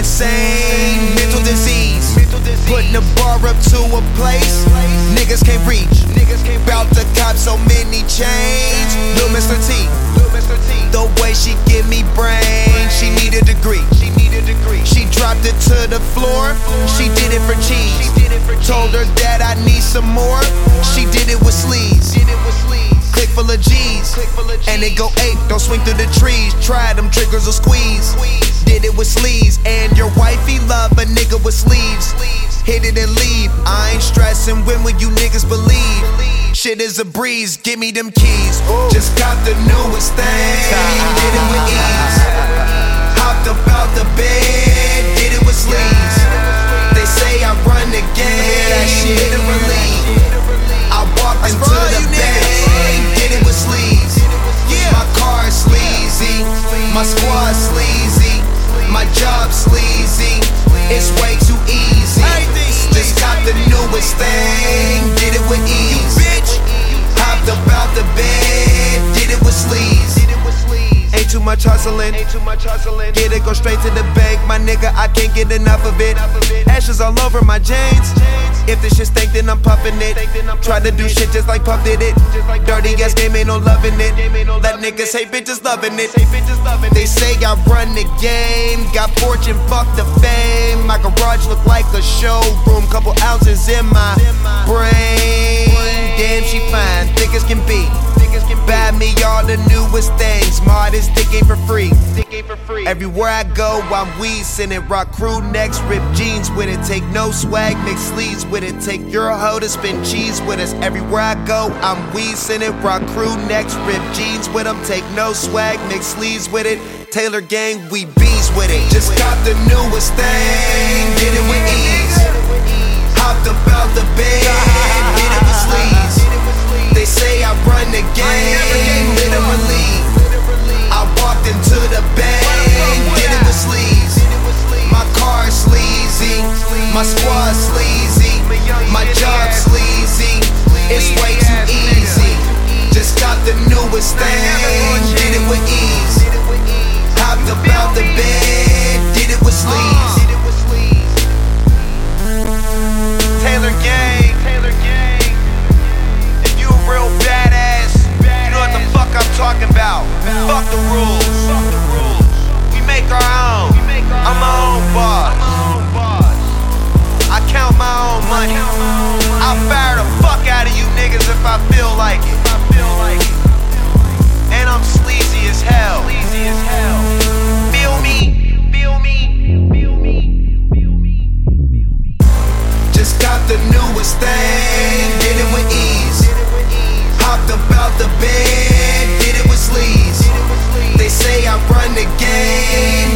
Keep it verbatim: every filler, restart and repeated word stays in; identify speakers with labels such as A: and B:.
A: insane, mental disease. Putting the bar up to a place niggas can't reach. Bout to cop so many chains. Lil' Mister T, the way she give me brain, she need a degree. She dropped it to the floor, she did it for cheese. Told her that I need some more, she did it with sleeves. Click full of G's, and it go eight, don't swing through the trees. Try them triggers or squeeze. Did it with sleeves, and your wifey love a nigga with sleeves. Hit it and leave, I ain't stressing, when will you niggas believe? Shit is a breeze, give me them keys. Just got the newest thing, did it with ease. Hopped up out the bed, did it with sleeves. They say I run the game, that shit hit a relief. I walked into the bank, did it with sleeves. My car sleazy, my squad sleazy, my job sleazy. It's way too easy. Just got the newest thing, did it with ease. Hopped up out the bed, did it with sleeves. Ain't too much hustling, get it, go straight to the bank. My nigga, I can't get enough of it. Ashes all over my jeans. If this shit stink, then I'm puffing it. Try to do shit just like Puff did it. Dirty ass game, ain't no loving it. Let niggas hate bitches loving it. They say I run the game, got fortune, fuck the fame. My garage look like a showroom, couple ounces in my brain. Damn, she fine, thick as can be. Buy me all the newest things, modest dick ain't for free. Everywhere I go, I'm weezing it. Rock crew necks, rip jeans with it. Take no swag, mix sleeves with it. Take your hoe to spin cheese with us. Everywhere I go, I'm weezing it. Rock crew necks, rip jeans with them. Take no swag, mix sleeves with it. Taylor gang, we bees with it. Just got the newest thing, did it with ease. Hopped up out the bed, did it with sleeves. They say I run the game, literally. I walked into the bank, did it with sleeves. My car sleazy, my squad sleazy, my job sleazy. It's way too easy. Just got the newest thing, did it with ease. Hopped up out the bed, did it with sleeves. Taylor gang, Taylor gang. If you a real badass, you know what the fuck I'm talking about. Fuck the rules. We make our own. I'm my own boss. I count my own money. I'll fire the fuck out of you niggas if I feel like it. And I'm sleazy as hell. Feel me? Feel me? Feel me? Just got the newest thing, did it with ease. Hopped up out the bed, did it with sleeves. They say I run the game,